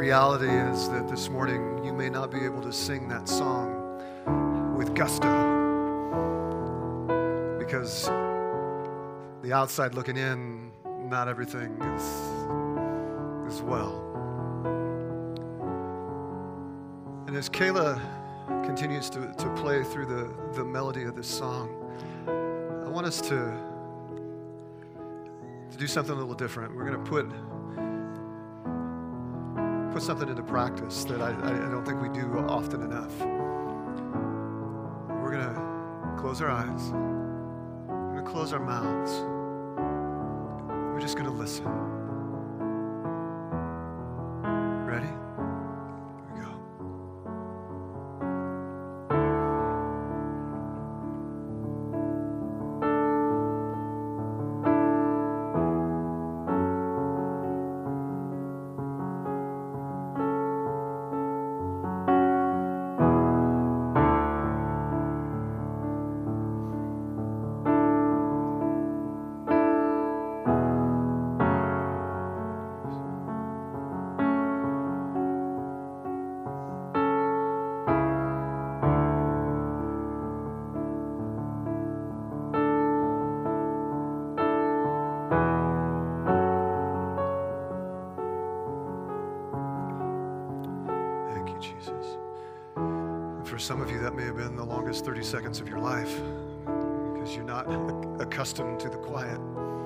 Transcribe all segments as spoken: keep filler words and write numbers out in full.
reality is that this morning you may not be able to sing that song with gusto because the outside looking in, not everything is, is well. And as Kayla continues to, to play through the, the melody of this song, I want us to, to do something a little different. We're going to put put something into practice that I, I don't think we do often enough. We're going to close our eyes. We're going to close our mouths. We're just going to listen. Ready? Here we go. For some of you, that may have been the longest thirty seconds of your life because you're not accustomed to the quiet.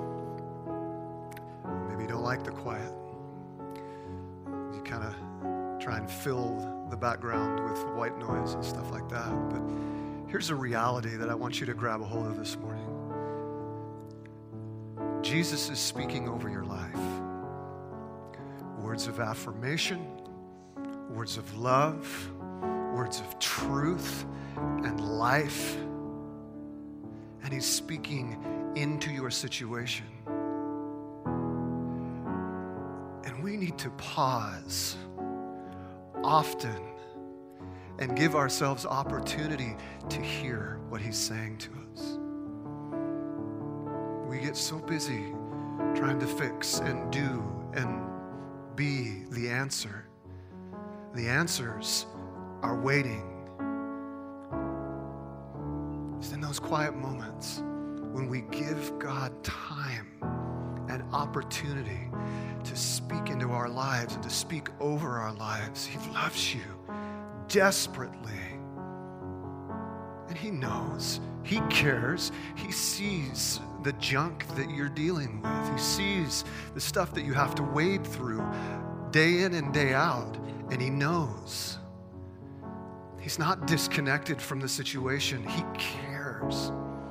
Maybe you don't like the quiet. You kind of try and fill the background with white noise and stuff like that. But here's a reality that I want you to grab a hold of this morning. Jesus is speaking over your life. Words of affirmation, words of love, words of truth and life, and he's speaking into your situation. And we need to pause often and give ourselves opportunity to hear what he's saying to us. We get so busy trying to fix and do and be the answer. The answers are waiting. It's in those quiet moments when we give God time and opportunity to speak into our lives and to speak over our lives. He loves you desperately. And he knows, he cares, he sees the junk that you're dealing with. He sees the stuff that you have to wade through day in and day out, and he knows. He's not disconnected from the situation. He cares.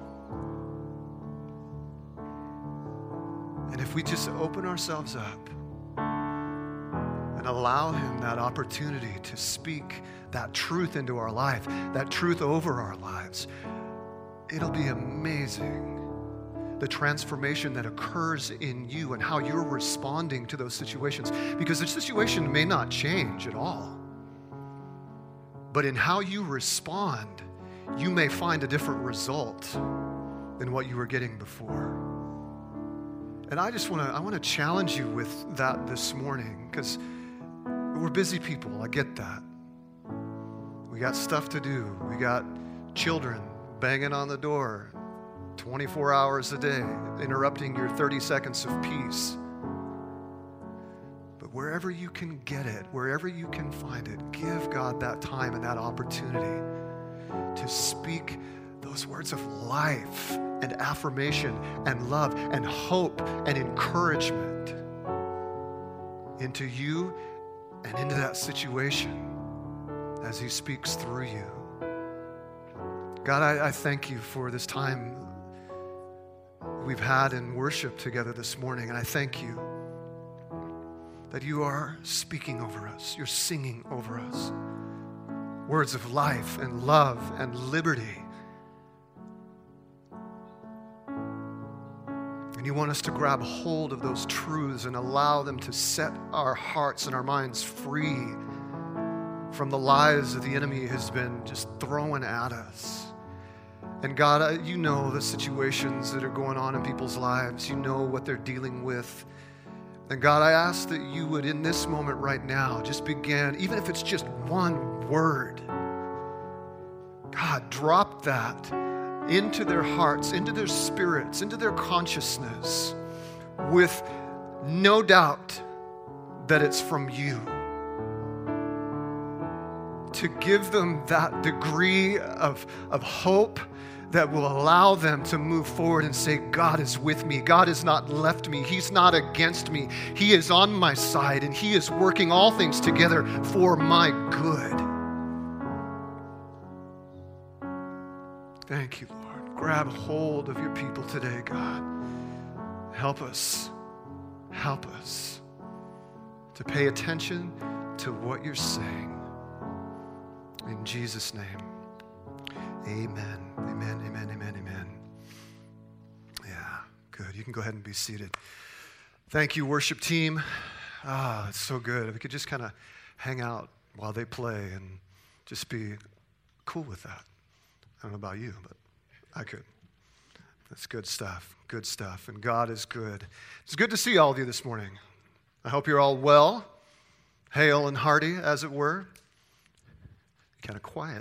And if we just open ourselves up and allow him that opportunity to speak that truth into our life, that truth over our lives, it'll be amazing. The transformation that occurs in you and how you're responding to those situations. Because the situation may not change at all. But in how you respond, you may find a different result than what you were getting before. And I just want to I want to challenge you with that this morning, because we're busy people. I get that. We got stuff to do. We got children banging on the door twenty-four hours a day, interrupting your thirty seconds of peace. Wherever you can get it, wherever you can find it, give God that time and that opportunity to speak those words of life and affirmation and love and hope and encouragement into you and into that situation as he speaks through you. God, I, I thank you for this time we've had in worship together this morning, and I thank you that you are speaking over us. You're singing over us. Words of life and love and liberty. And you want us to grab hold of those truths and allow them to set our hearts and our minds free from the lies that the enemy has been just throwing at us. And God, you know the situations that are going on in people's lives. You know what they're dealing with. And God, I ask that you would, in this moment right now, just begin, even if it's just one word, God, drop that into their hearts, into their spirits, into their consciousness, with no doubt that it's from you. To give them that degree of, of hope that will allow them to move forward and say, God is with me. God has not left me. He's not against me. He is on my side, and He is working all things together for my good. Thank you, Lord. Grab hold of your people today, God. Help us. Help us to pay attention to what you're saying. In Jesus' name, amen, amen, amen, amen, amen. Yeah, good. You can go ahead and be seated. Thank you, worship team. Ah, it's so good. If we could just kind of hang out while they play and just be cool with that. I don't know about you, but I could. That's good stuff, good stuff. And God is good. It's good to see all of you this morning. I hope you're all well, hale and hearty, as it were. Kind of quiet.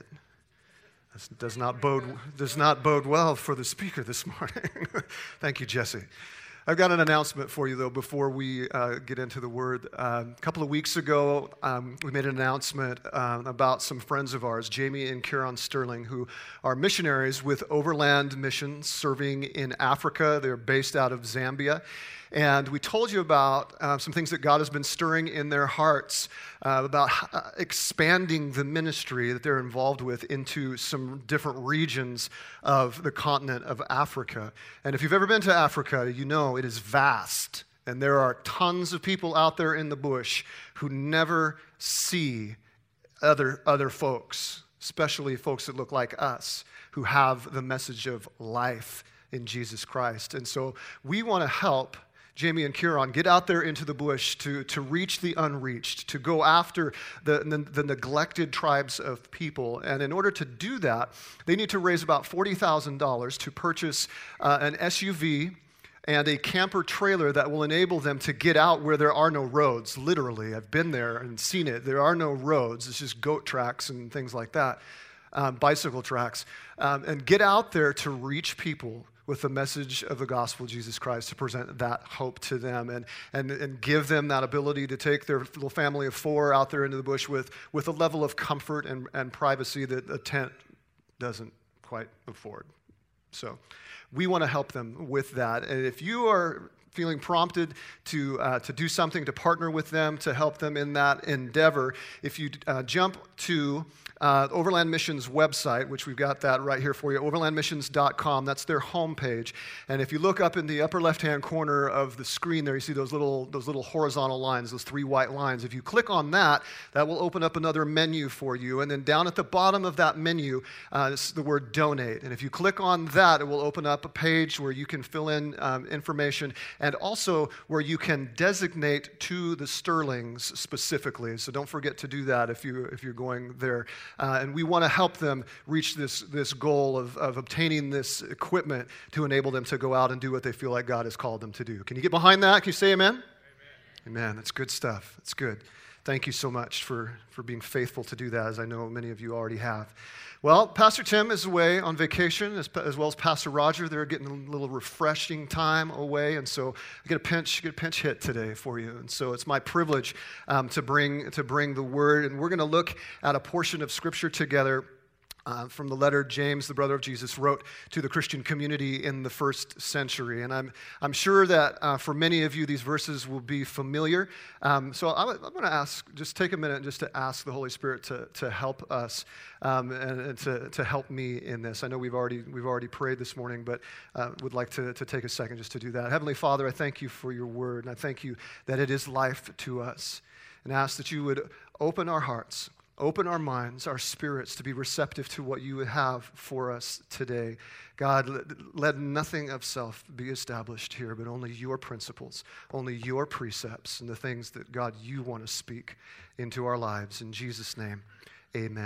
This does not bode does not bode well for the speaker this morning. Thank you, Jesse. I've got an announcement for you, though, before we uh, get into the Word. Uh, a couple of weeks ago, um, we made an announcement uh, about some friends of ours, Jamie and Kieran Sterling, who are missionaries with Overland Missions serving in Africa. They're based out of Zambia. And we told you about uh, some things that God has been stirring in their hearts uh, about uh, expanding the ministry that they're involved with into some different regions of the continent of Africa. And if you've ever been to Africa, you know it is vast. And there are tons of people out there in the bush who never see other, other folks, especially folks that look like us, who have the message of life in Jesus Christ. And so we want to help Jamie and Kieran get out there into the bush to, to reach the unreached, to go after the, the, the neglected tribes of people. And in order to do that, they need to raise about forty thousand dollars to purchase uh, an S U V and a camper trailer that will enable them to get out where there are no roads. Literally, I've been there and seen it. There are no roads. It's just goat tracks and things like that, um, bicycle tracks. Um, and get out there to reach people with the message of the gospel of Jesus Christ, to present that hope to them and, and, and give them that ability to take their little family of four out there into the bush with, with a level of comfort and, and privacy that a tent doesn't quite afford. So we want to help them with that. And if you are feeling prompted to uh, to do something, to partner with them, to help them in that endeavor, if you uh, jump to Uh, Overland Missions website, which we've got that right here for you, overland missions dot com. That's their homepage. And if you look up in the upper left-hand corner of the screen there, you see those little those little horizontal lines, those three white lines. If you click on that, that will open up another menu for you. And then down at the bottom of that menu uh, is the word donate. And if you click on that, it will open up a page where you can fill in um, information and also where you can designate to the Sterlings specifically. So don't forget to do that if you if you're going there. Uh, and we want to help them reach this, this goal of, of obtaining this equipment to enable them to go out and do what they feel like God has called them to do. Can you get behind that? Can you say amen? Amen. Amen. That's good stuff. That's good. Thank you so much for, for being faithful to do that, as I know many of you already have. Well, Pastor Tim is away on vacation, as, as well as Pastor Roger. They're getting a little refreshing time away, and so I get a pinch, get a pinch hit today for you. And so it's my privilege um, to bring to bring the word, and we're going to look at a portion of Scripture together. Uh, from the letter James, the brother of Jesus, wrote to the Christian community in the first century. And I'm I'm sure that uh, for many of you, these verses will be familiar. Um, so I, I'm going to ask, just take a minute just to ask the Holy Spirit to to help us um, and, and to to help me in this. I know we've already we've already prayed this morning, but uh, would like to to take a second just to do that. Heavenly Father, I thank you for your word, and I thank you that it is life to us, and ask that you would open our hearts, open our minds, our spirits to be receptive to what you would have for us today. God, let, let nothing of self be established here, but only your principles, only your precepts, and the things that, God, you want to speak into our lives. In Jesus' name, amen.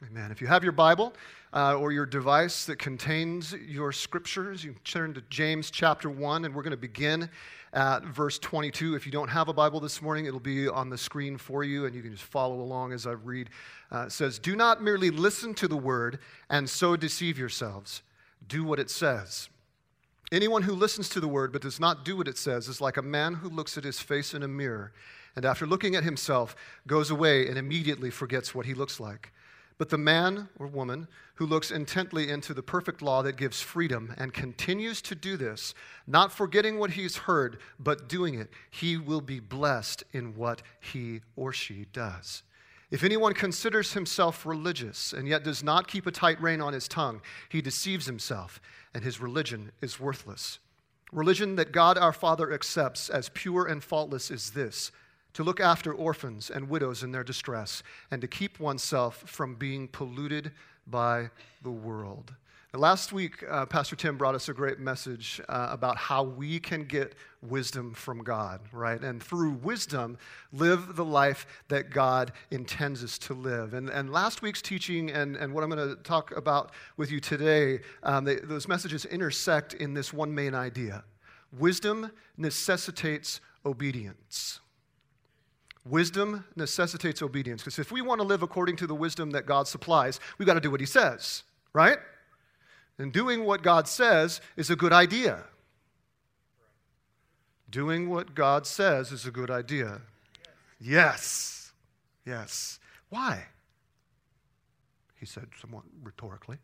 Amen. If you have your Bible uh, or your device that contains your scriptures, you can turn to James chapter one, and we're going to begin at verse twenty-two. If you don't have a Bible this morning, it'll be on the screen for you, and you can just follow along as I read. Uh, it says, "Do not merely listen to the word and so deceive yourselves. Do what it says. Anyone who listens to the word but does not do what it says is like a man who looks at his face in a mirror, and after looking at himself, goes away and immediately forgets what he looks like. But the man or woman who looks intently into the perfect law that gives freedom and continues to do this, not forgetting what he's heard, but doing it, he will be blessed in what he or she does. If anyone considers himself religious and yet does not keep a tight rein on his tongue, he deceives himself, and his religion is worthless. Religion that God our Father accepts as pure and faultless is this: to look after orphans and widows in their distress, and to keep oneself from being polluted by the world." Now, last week, uh, Pastor Tim brought us a great message uh, about how we can get wisdom from God, right? And through wisdom, live the life that God intends us to live. And, and last week's teaching and, and what I'm going to talk about with you today, um, they, those messages intersect in this one main idea. Wisdom necessitates obedience. Wisdom necessitates obedience, because if we want to live according to the wisdom that God supplies, we've got to do what he says, right? And doing what God says is a good idea. Doing what God says is a good idea. Yes. Yes. Why? He said somewhat rhetorically.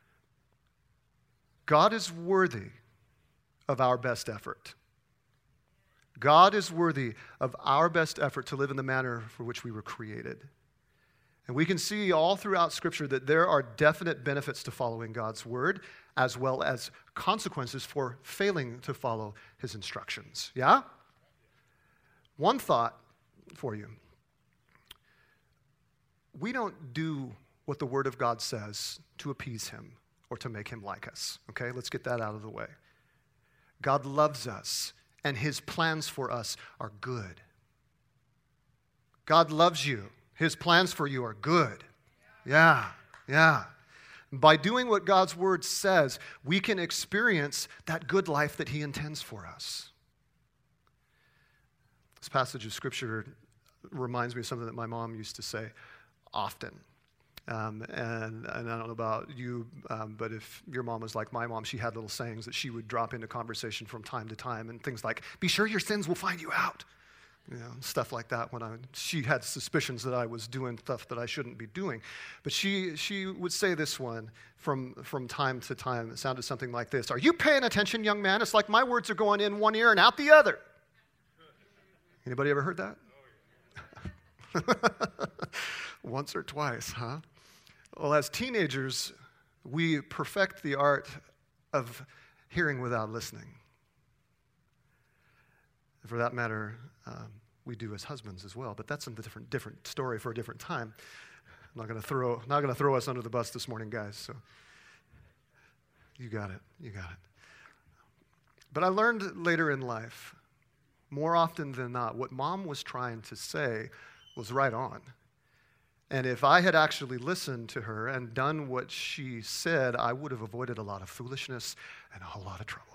God is worthy of our best effort. God is worthy of our best effort to live in the manner for which we were created. And we can see all throughout Scripture that there are definite benefits to following God's word, as well as consequences for failing to follow his instructions. Yeah? One thought for you. We don't do what the word of God says to appease him or to make him like us. Okay? Let's get that out of the way. God loves us, and his plans for us are good. God loves you. His plans for you are good. Yeah, yeah. By doing what God's word says, we can experience that good life that he intends for us. This passage of Scripture reminds me of something that my mom used to say often. Um, and, and I don't know about you, um, but if your mom was like my mom, she had little sayings that she would drop into conversation from time to time, and things like, "Be sure your sins will find you out." You know, stuff like that. When I, she had suspicions that I was doing stuff that I shouldn't be doing. But she she would say this one from, from time to time. It sounded something like this: "Are you paying attention, young man? It's like my words are going in one ear and out the other." Anybody ever heard that? Once or twice, huh? Well, as teenagers, we perfect the art of hearing without listening. For that matter, um, we do as husbands as well, but that's a different different story for a different time. I'm not going to throw not going to throw us under the bus this morning, guys. So you got it, you got it. But I learned later in life, more often than not, what Mom was trying to say was right on. And if I had actually listened to her and done what she said, I would have avoided a lot of foolishness and a whole lot of trouble.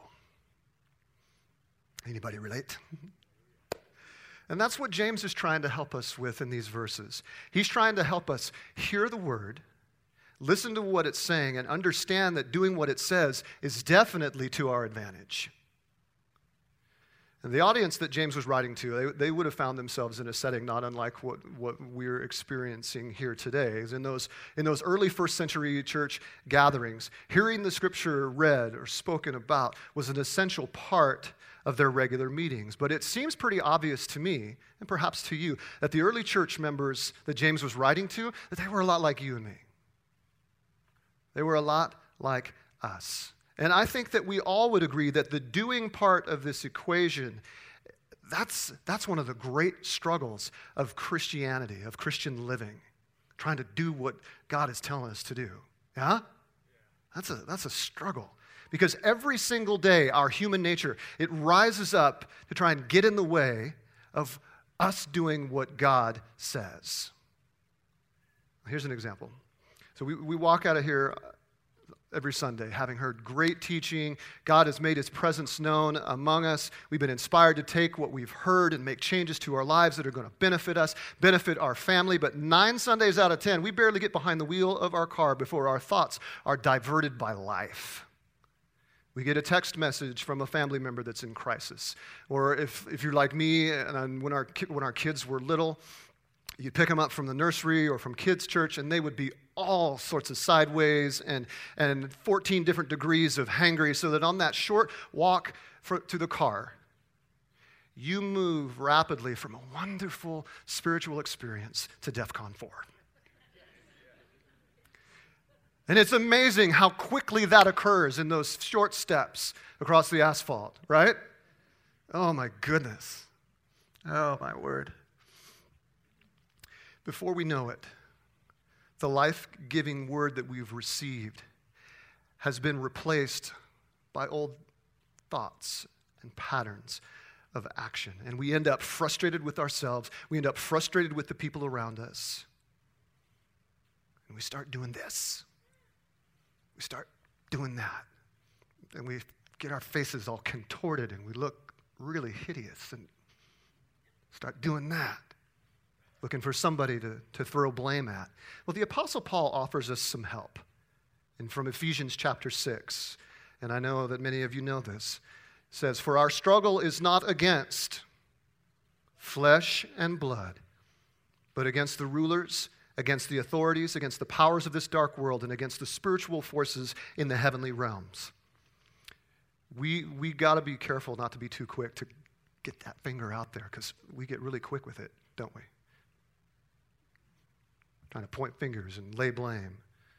Anybody relate? And that's what James is trying to help us with in these verses. He's trying to help us hear the word, listen to what it's saying, and understand that doing what it says is definitely to our advantage. And the audience that James was writing to, they, they would have found themselves in a setting not unlike what, what we're experiencing here today. In those, in those early first century church gatherings, hearing the scripture read or spoken about was an essential part of their regular meetings. But it seems pretty obvious to me, and perhaps to you, that the early church members that James was writing to, that they were a lot like you and me. They were a lot like us. And I think that we all would agree that the doing part of this equation, that's, that's one of the great struggles of Christianity, of Christian living, trying to do what God is telling us to do. Yeah? That's a, that's a struggle. Because every single day, our human nature, it rises up to try and get in the way of us doing what God says. Here's an example. So we, we walk out of here every Sunday, having heard great teaching. God has made his presence known among us. We've been inspired to take what we've heard and make changes to our lives that are going to benefit us, benefit our family. But nine Sundays out of ten, we barely get behind the wheel of our car before our thoughts are diverted by life. We get a text message from a family member that's in crisis. Or if, if you're like me, and when our, when our kids were little, you'd pick them up from the nursery or from kids' church, and they would be all sorts of sideways and, and fourteen different degrees of hangry, so that on that short walk for, to the car, you move rapidly from a wonderful spiritual experience to DEFCON four. And it's amazing how quickly that occurs in those short steps across the asphalt, right? Oh my goodness. Oh my word. Before we know it, the life-giving word that we've received has been replaced by old thoughts and patterns of action. And we end up frustrated with ourselves. We end up frustrated with the people around us. And we start doing this. We start doing that. And we get our faces all contorted and we look really hideous and start doing that. Looking for somebody to, to throw blame at. Well, the Apostle Paul offers us some help. And from Ephesians chapter six, and I know that many of you know this, says, "For our struggle is not against flesh and blood, but against the rulers, against the authorities, against the powers of this dark world, and against the spiritual forces in the heavenly realms." We we got to be careful not to be too quick to get that finger out there, because we get really quick with it, don't we? Trying to point fingers and lay blame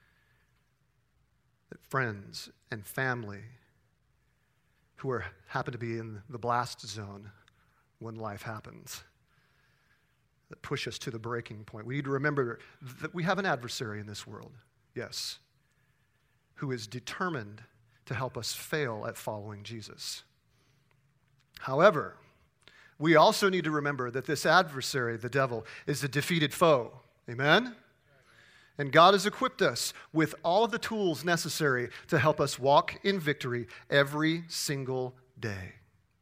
at friends and family who are happen to be in the blast zone when life happens, that push us to the breaking point. We need to remember that we have an adversary in this world, yes, who is determined to help us fail at following Jesus. However, we also need to remember that this adversary, the devil, is a defeated foe. Amen? And God has equipped us with all of the tools necessary to help us walk in victory every single day.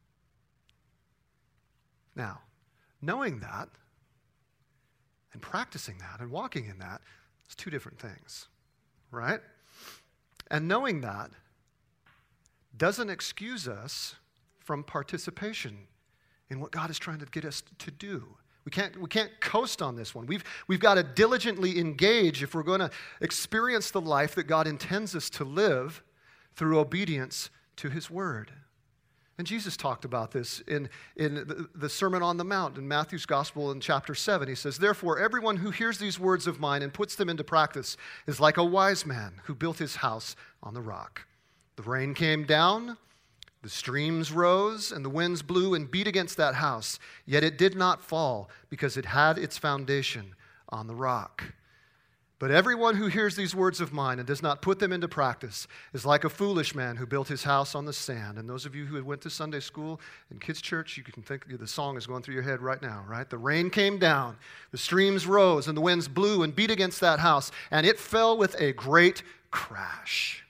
Now, knowing that and practicing that and walking in that is two different things, right? And knowing that doesn't excuse us from participation in what God is trying to get us to do. We can't, we can't coast on this one. We've, we've got to diligently engage if we're going to experience the life that God intends us to live through obedience to his word. And Jesus talked about this in, in the, the Sermon on the Mount in Matthew's Gospel in chapter seven. He says, "Therefore, everyone who hears these words of mine and puts them into practice is like a wise man who built his house on the rock. The rain came down, the streams rose, and the winds blew and beat against that house. Yet it did not fall, because it had its foundation on the rock. But everyone who hears these words of mine and does not put them into practice is like a foolish man who built his house on the sand." And those of you who went to Sunday school and kids' church, you can think the song is going through your head right now, right? The rain came down, the streams rose, and the winds blew and beat against that house, and it fell with a great crash.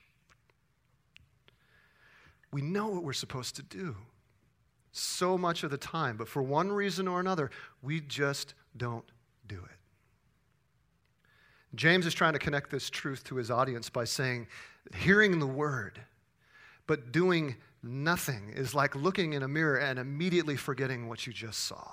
We know what we're supposed to do so much of the time, but for one reason or another, we just don't do it. James is trying to connect this truth to his audience by saying, hearing the word, but doing nothing is like looking in a mirror and immediately forgetting what you just saw.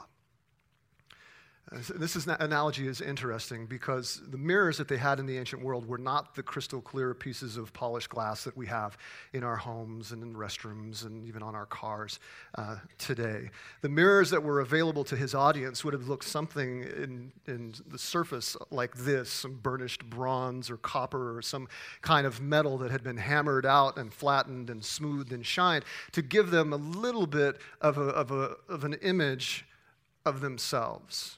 This is, analogy is interesting because the mirrors that they had in the ancient world were not the crystal clear pieces of polished glass that we have in our homes and in restrooms and even on our cars uh, today. The mirrors that were available to his audience would have looked something in, in the surface like this, some burnished bronze or copper or some kind of metal that had been hammered out and flattened and smoothed and shined to give them a little bit of, a, of, a, of an image of themselves.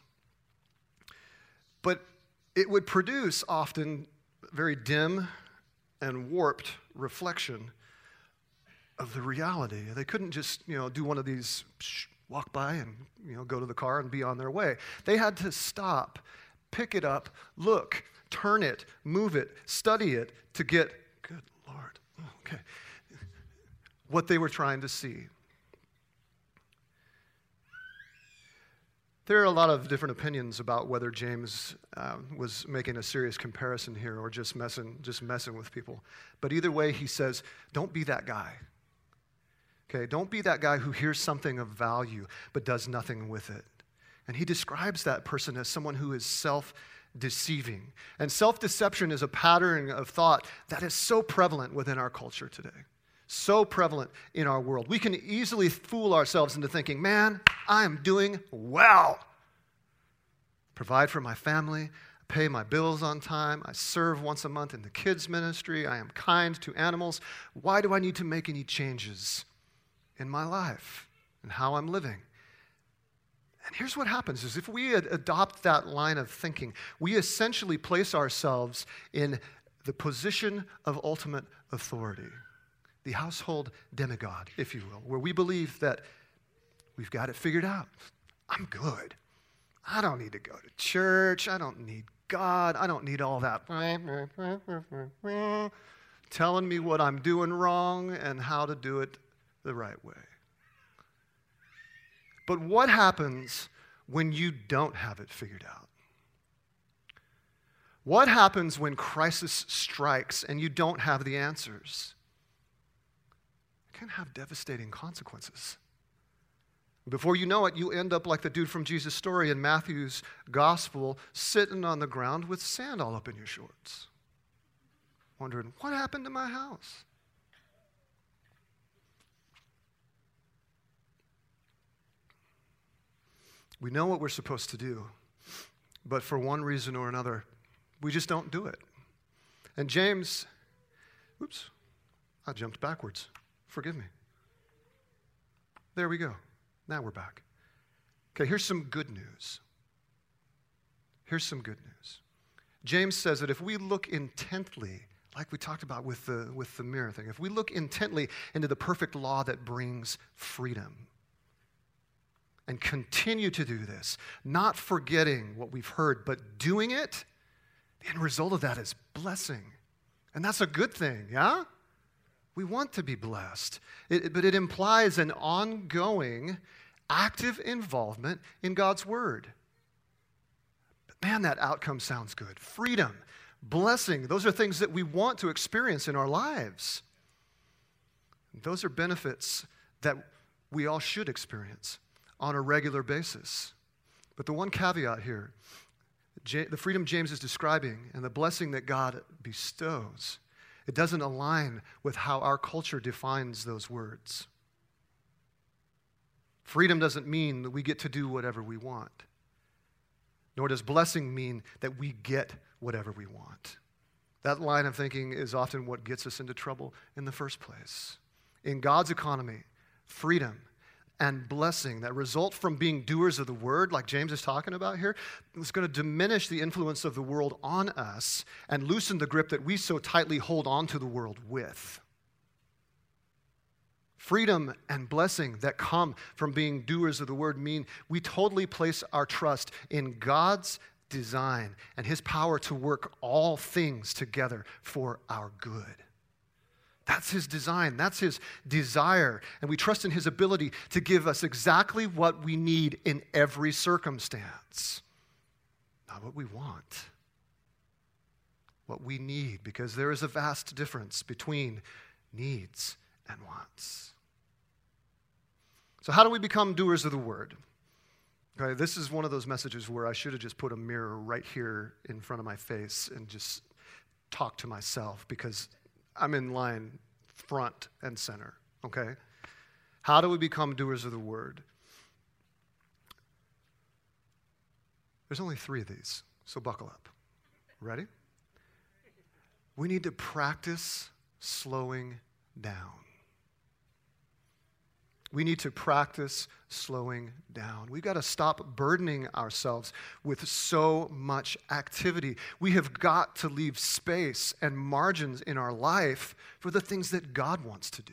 But it would produce often very dim and warped reflection of the reality. They couldn't just, you know, do one of these, shh, walk by and, you know, go to the car and be on their way. They had to stop, pick it up, look, turn it, move it, study it to get, good Lord, okay, what they were trying to see. There are a lot of different opinions about whether James um, was making a serious comparison here or just messing, just messing with people. But either way, he says, don't be that guy. Okay, don't be that guy who hears something of value but does nothing with it. And he describes that person as someone who is self-deceiving. And self-deception is a pattern of thought that is so prevalent within our culture today. So prevalent in our world. We can easily fool ourselves into thinking, man, I am doing well. Provide for my family, pay my bills on time, I serve once a month in the kids' ministry, I am kind to animals. Why do I need to make any changes in my life and how I'm living? And here's what happens is if we adopt that line of thinking, we essentially place ourselves in the position of ultimate authority. The household demigod, if you will, where we believe that we've got it figured out. I'm good. I don't need to go to church. I don't need God. I don't need all that telling me what I'm doing wrong and how to do it the right way. But what happens when you don't have it figured out? What happens when crisis strikes and you don't have the answers? Can have devastating consequences. Before you know it, you end up like the dude from Jesus' story in Matthew's gospel, sitting on the ground with sand all up in your shorts, wondering, what happened to my house? We know what we're supposed to do, but for one reason or another, we just don't do it. And James, oops, I jumped backwards. Forgive me. There we go. Now we're back. Okay, here's some good news. Here's some good news. James says that if we look intently, like we talked about with the, with the mirror thing, if we look intently into the perfect law that brings freedom and continue to do this, not forgetting what we've heard, but doing it, the end result of that is blessing. And that's a good thing, yeah? We want to be blessed, it, but it implies an ongoing, active involvement in God's word. But man, that outcome sounds good. Freedom, blessing, those are things that we want to experience in our lives. Those are benefits that we all should experience on a regular basis. But the one caveat here, the freedom James is describing and the blessing that God bestows, it doesn't align with how our culture defines those words. Freedom doesn't mean that we get to do whatever we want. Nor does blessing mean that we get whatever we want. That line of thinking is often what gets us into trouble in the first place. In God's economy, freedom and blessing that result from being doers of the word, like James is talking about here, is going to diminish the influence of the world on us and loosen the grip that we so tightly hold on to the world with. Freedom and blessing that come from being doers of the word mean we totally place our trust in God's design and his power to work all things together for our good. That's his design. That's his desire. And we trust in his ability to give us exactly what we need in every circumstance. Not what we want. What we need, because there is a vast difference between needs and wants. So how do we become doers of the word? Okay, this is one of those messages where I should have just put a mirror right here in front of my face and just talked to myself, because I'm in line front and center, okay? How do we become doers of the word? There's only three of these, so buckle up. Ready? We need to practice slowing down. We need to practice slowing down. We've got to stop burdening ourselves with so much activity. We have got to leave space and margins in our life for the things that God wants to do.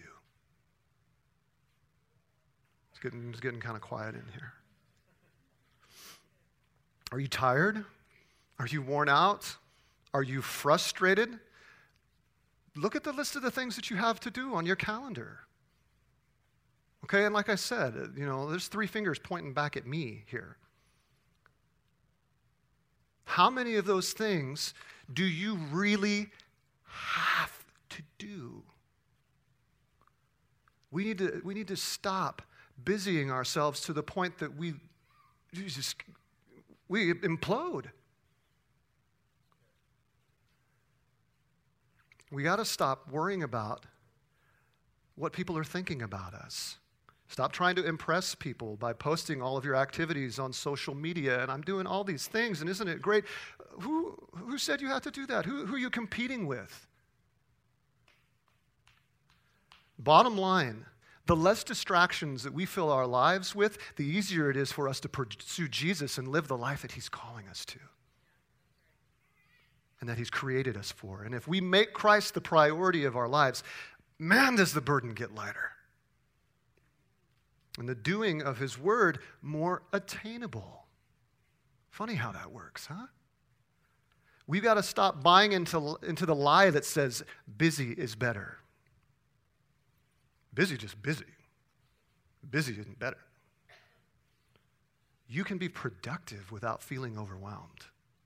It's getting, it's getting kind of quiet in here. Are you tired? Are you worn out? Are you frustrated? Look at the list of the things that you have to do on your calendar. Okay, and like I said, you know, there's three fingers pointing back at me here. How many of those things do you really have to do? We need to, we need to stop busying ourselves to the point that we just, we implode. We got to stop worrying about what people are thinking about us. Stop trying to impress people by posting all of your activities on social media, and I'm doing all these things, and isn't it great? Who, who said you had to do that? Who, who are you competing with? Bottom line, the less distractions that we fill our lives with, the easier it is for us to pursue Jesus and live the life that he's calling us to and that he's created us for. And if we make Christ the priority of our lives, man, does the burden get lighter. And the doing of his word more attainable. Funny how that works, huh? We've got to stop buying into, into the lie that says busy is better. Busy, just busy. Busy isn't better. You can be productive without feeling overwhelmed.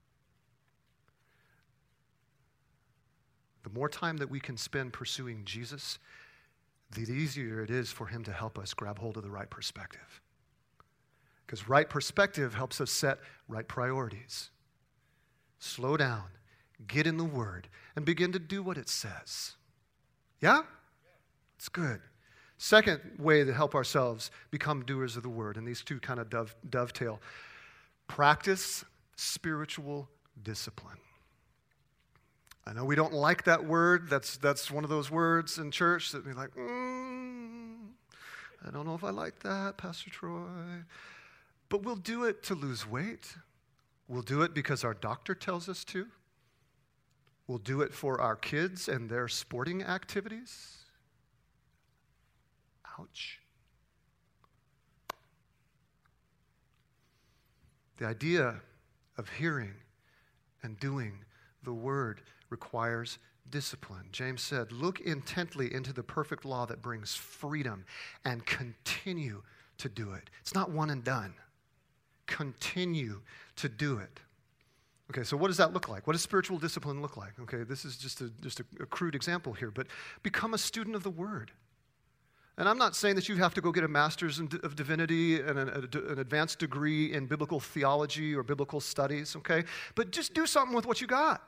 The more time that we can spend pursuing Jesus, the easier it is for him to help us grab hold of the right perspective. Because right perspective helps us set right priorities. Slow down, get in the Word, and begin to do what it says. Yeah? It's good. Second way to help ourselves become doers of the Word, and these two kind of dove, dovetail. Practice spiritual discipline. I know we don't like that word. That's that's one of those words in church that we're like, mm, I don't know if I like that, Pastor Troy. But we'll do it to lose weight. We'll do it because our doctor tells us to. We'll do it for our kids and their sporting activities. Ouch. The idea of hearing and doing the word requires discipline. James said, look intently into the perfect law that brings freedom and continue to do it. It's not one and done. Continue to do it. Okay, so what does that look like? What does spiritual discipline look like? Okay, this is just a, just a, a crude example here, but become a student of the word. And I'm not saying that you have to go get a master's in, of divinity and an, a, an advanced degree in biblical theology or biblical studies, okay? But just do something with what you got.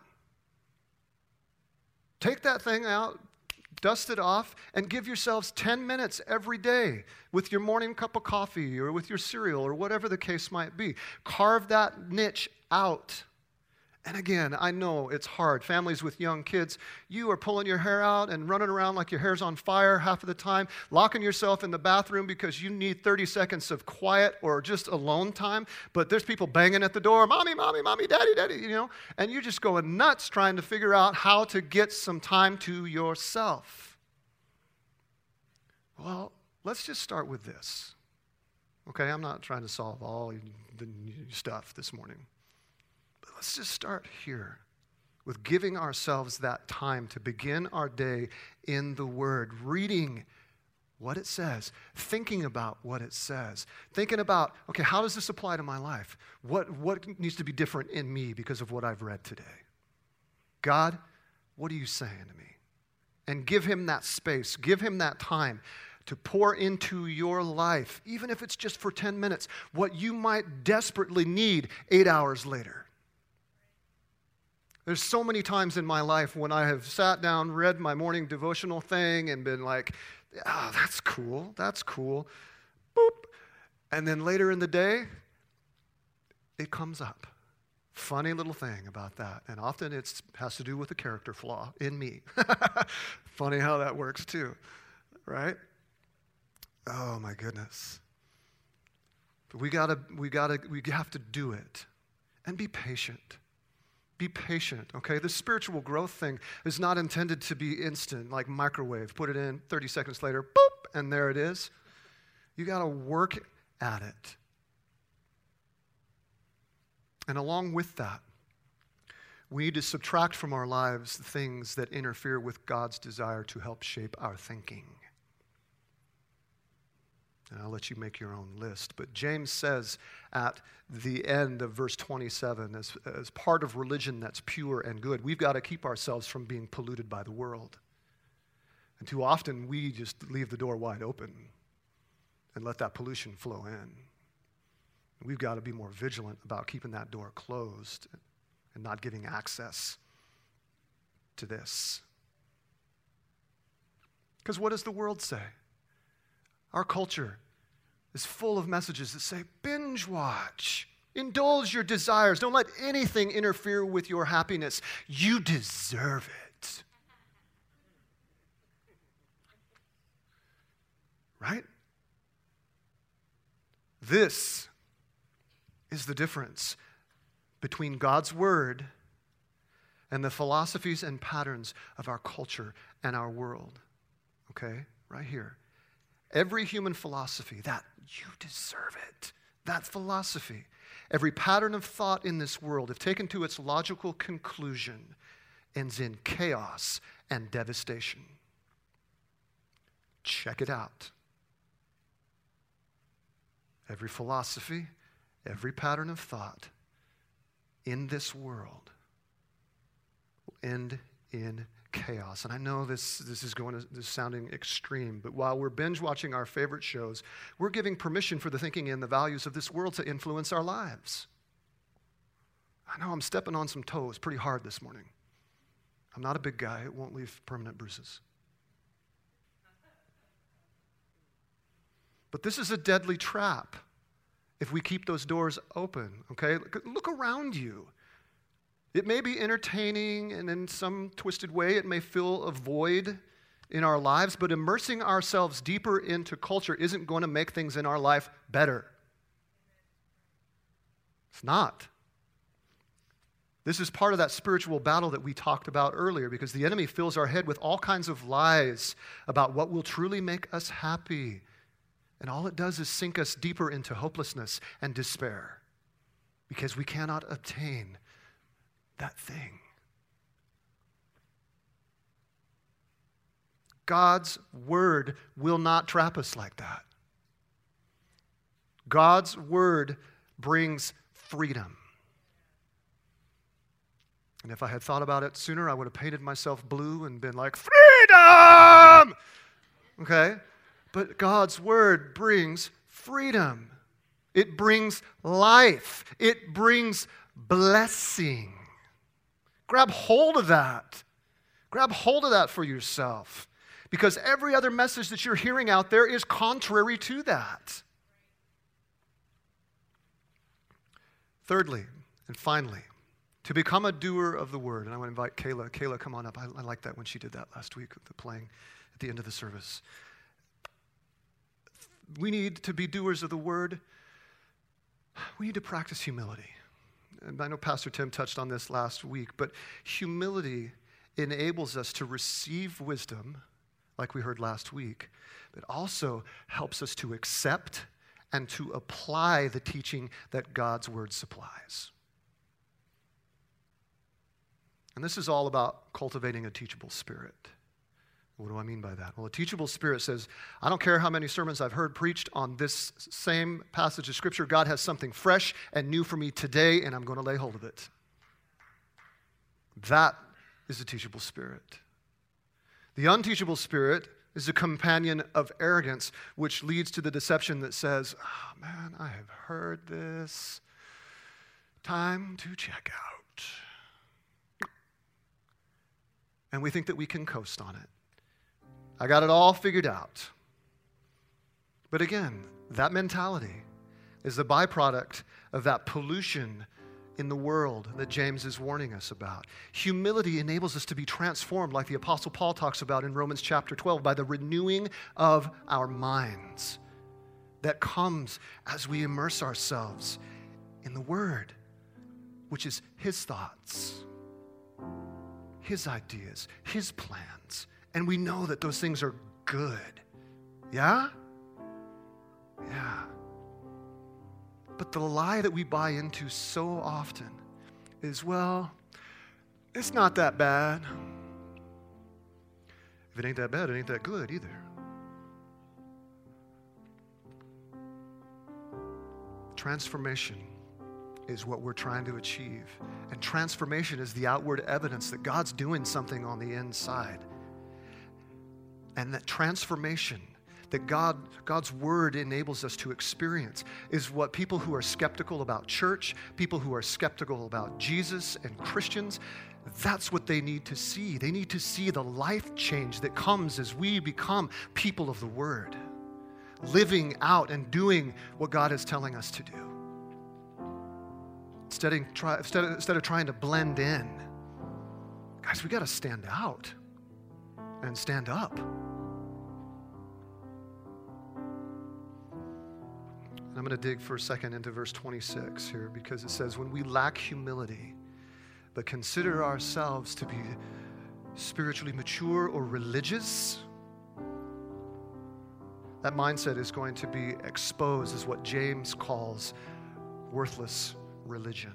Take that thing out, dust it off, and give yourselves ten minutes every day with your morning cup of coffee or with your cereal or whatever the case might be. Carve that niche out. And again, I know it's hard. Families with young kids, you are pulling your hair out and running around like your hair's on fire half of the time, locking yourself in the bathroom because you need thirty seconds of quiet or just alone time, but there's people banging at the door, mommy, mommy, mommy, daddy, daddy, you know, and you're just going nuts trying to figure out how to get some time to yourself. Well, let's just start with this. Okay, I'm not trying to solve all the stuff this morning. Let's just start here with giving ourselves that time to begin our day in the Word, reading what it says, thinking about what it says, thinking about, okay, how does this apply to my life? What, what needs to be different in me because of what I've read today? God, what are you saying to me? And give him that space, give him that time to pour into your life, even if it's just for ten minutes, what you might desperately need eight hours later. There's so many times in my life when I have sat down, read my morning devotional thing, and been like, oh, that's cool, that's cool, boop. And then later in the day, it comes up. Funny little thing about that. And often it has to do with a character flaw in me. Funny how that works too, right? Oh my goodness. But we gotta, we gotta, we have to do it and be patient. Be patient, okay? The spiritual growth thing is not intended to be instant, like microwave. Put it in, thirty seconds later, boop, and there it is. You got to work at it. And along with that, We need to subtract from our lives the things that interfere with God's desire to help shape our thinking. And I'll let you make your own list. But James says at the end of verse twenty-seven, as, as part of religion that's pure and good, we've got to keep ourselves from being polluted by the world. And too often we just leave the door wide open and let that pollution flow in. We've got to be more vigilant about keeping that door closed and not giving access to this. Because what does the world say? Our culture is full of messages that say, binge watch, indulge your desires, don't let anything interfere with your happiness. You deserve it. Right? This is the difference between God's word and the philosophies and patterns of our culture and our world. Okay? Right here. Every human philosophy, that you deserve it, that philosophy, every pattern of thought in this world, if taken to its logical conclusion, ends in chaos and devastation. Check it out. Every philosophy, every pattern of thought in this world will end in chaos. And I know this, this is going to this is sounding extreme, but while we're binge watching our favorite shows, we're giving permission for the thinking and the values of this world to influence our lives. I know I'm stepping on some toes pretty hard this morning. I'm not a big guy. It won't leave permanent bruises. But this is a deadly trap if we keep those doors open, okay? Look around you. It may be entertaining, and in some twisted way, it may fill a void in our lives, but immersing ourselves deeper into culture isn't going to make things in our life better. It's not. This is part of that spiritual battle that we talked about earlier, because the enemy fills our head with all kinds of lies about what will truly make us happy. And all it does is sink us deeper into hopelessness and despair, because we cannot obtain that thing. God's word will not trap us like that. God's word brings freedom. And if I had thought about it sooner, I would have painted myself blue and been like, freedom! Okay? But God's word brings freedom. It brings life. It brings blessing. Grab hold of that. Grab hold of that for yourself. Because every other message that you're hearing out there is contrary to that. Thirdly, and finally, to become a doer of the word. And I want to invite Kayla. Kayla, come on up. I, I liked that when she did that last week, the playing at the end of the service. We need to be doers of the word. We need to practice humility. And I know Pastor Tim touched on this last week, but humility enables us to receive wisdom, like we heard last week, but also helps us to accept and to apply the teaching that God's word supplies. And this is all about cultivating a teachable spirit. What do I mean by that? Well, a teachable spirit says, I don't care how many sermons I've heard preached on this same passage of Scripture, God has something fresh and new for me today, and I'm going to lay hold of it. That is a teachable spirit. The unteachable spirit is a companion of arrogance, which leads to the deception that says, oh man, I have heard this. Time to check out. And we think that we can coast on it. I got it all figured out. But again, that mentality is the byproduct of that pollution in the world that James is warning us about. Humility enables us to be transformed, like the Apostle Paul talks about in Romans chapter twelve, by the renewing of our minds that comes as we immerse ourselves in the Word, which is His thoughts, His ideas, His plans. And we know that those things are good. Yeah? Yeah. But the lie that we buy into so often is, well, it's not that bad. If it ain't that bad, it ain't that good either. Transformation is what we're trying to achieve. And transformation is the outward evidence that God's doing something on the inside. And that transformation that God, God's word enables us to experience is what people who are skeptical about church, people who are skeptical about Jesus and Christians, that's what they need to see. They need to see the life change that comes as we become people of the word, living out and doing what God is telling us to do. Instead of, try, instead, of, instead of trying to blend in, guys, we got to stand out and stand up. And I'm going to dig for a second into verse twenty-six here, because it says, when we lack humility, but consider ourselves to be spiritually mature or religious, that mindset is going to be exposed as what James calls worthless religion.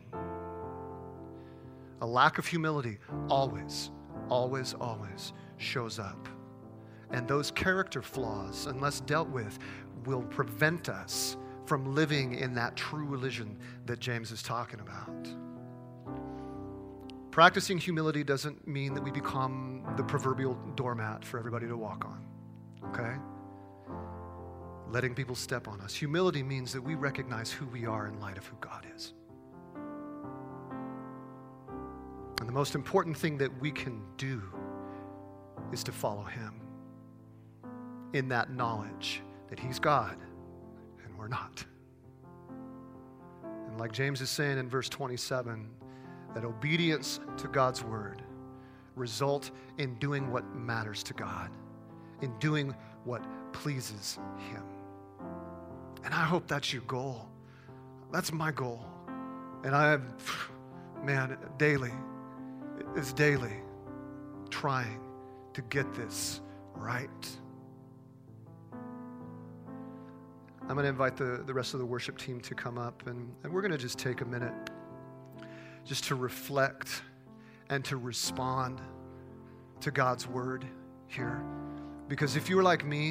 A lack of humility always, always, always shows up. And those character flaws, unless dealt with, will prevent us from living in that true religion that James is talking about. Practicing humility doesn't mean that we become the proverbial doormat for everybody to walk on, okay? Letting people step on us. Humility means that we recognize who we are in light of who God is. And the most important thing that we can do is to follow him in that knowledge that he's God and we're not. And like James is saying in verse twenty-seven, that obedience to God's word result in doing what matters to God, in doing what pleases him. And I hope that's your goal. That's my goal. And I have, man, daily, it's daily trying to get this right. I'm going to invite the, the rest of the worship team to come up, and, and we're going to just take a minute just to reflect and to respond to God's word here. Because if you're like me,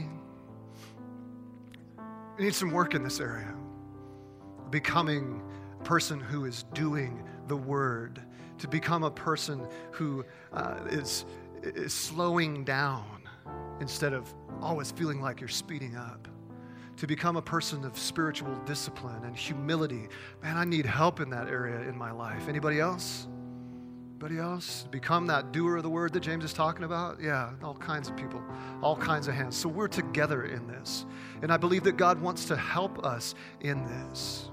you need some work in this area. Becoming a person who is doing the word, to become a person who uh, is, is slowing down instead of always feeling like you're speeding up. To become a person of spiritual discipline and humility. Man, I need help in that area in my life. Anybody else? Anybody else? Become that doer of the word that James is talking about? Yeah, all kinds of people, all kinds of hands. So we're together in this. And I believe that God wants to help us in this.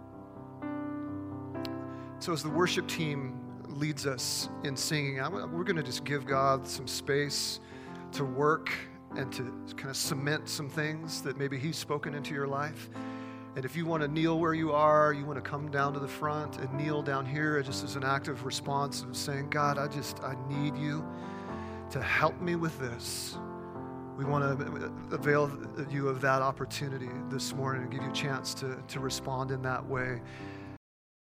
So as the worship team leads us in singing, we're going to just give God some space to work and to kind of cement some things that maybe he's spoken into your life. And if you want to kneel where you are, you want to come down to the front and kneel down here just as an active response of saying, God, I just, I need you to help me with this. We want to avail you of that opportunity this morning and give you a chance to, to respond in that way.